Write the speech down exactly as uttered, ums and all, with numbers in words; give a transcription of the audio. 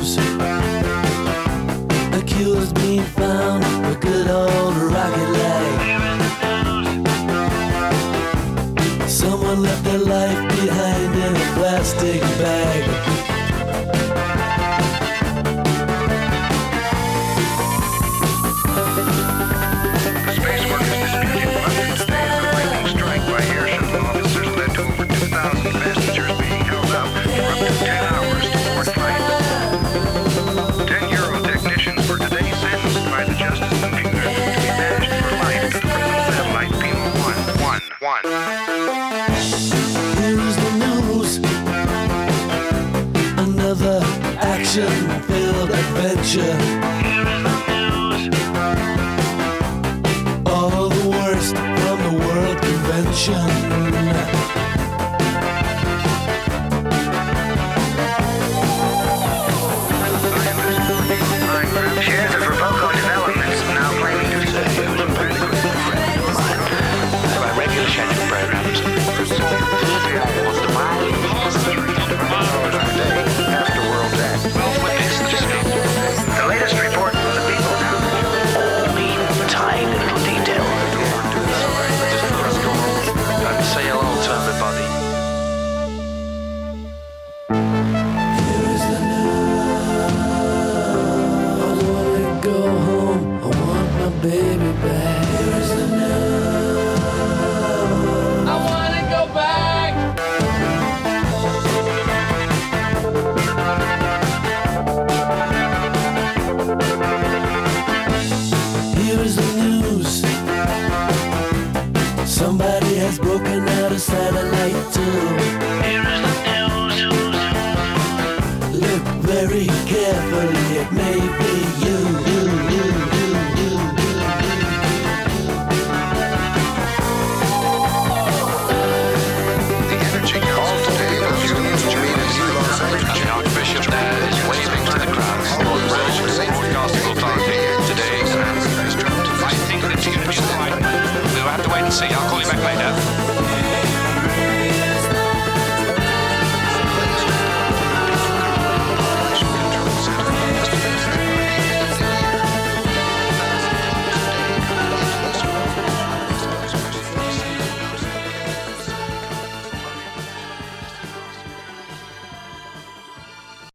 news. A cure's been found for good old rocket leg. Someone left their life behind in a plastic bag. Space work is disputing London today as a lightning strike by air shuttle officers led to over two thousand passengers being held up for up to ten hours to board flights. ten Euro technicians were today sentenced by the Justice Computer to be banished for life to the prison satellite Pima one one one. Here's the news. Another action-filled adventure. All the worst from the World Convention. Shares of Roboco Developments now claiming to be by regular scheduled programs. after World Day. The latest report from the people now. Mean, tiny little detail. I'd say hello to everybody. Here is the news. I wanna go home. I want my baby back. Here is the news. I wanna go back. Here is the news. Somebody has broken out a satellite too. Here is the news. Look very carefully, it may be you, you, you, you, you, you. The Energy Council today was used to meet as you Los Angeles. The Archbishop there is waving to the crowd. Broadcasting authority today. I think that you can. We'll have to wait and see. I'll call you back later.